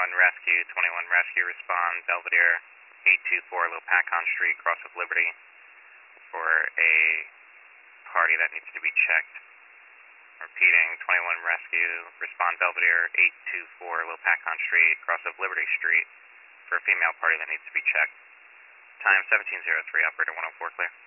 Rescue, 21 Rescue, respond, Belvedere, 824 Little Pacon Street, cross of Liberty, for a party that needs to be checked. Repeating, 21 Rescue, respond, Belvedere, 824 Little Pacon Street, cross of Liberty Street, for a female party that needs to be checked. Time 1703, operator 104, clear.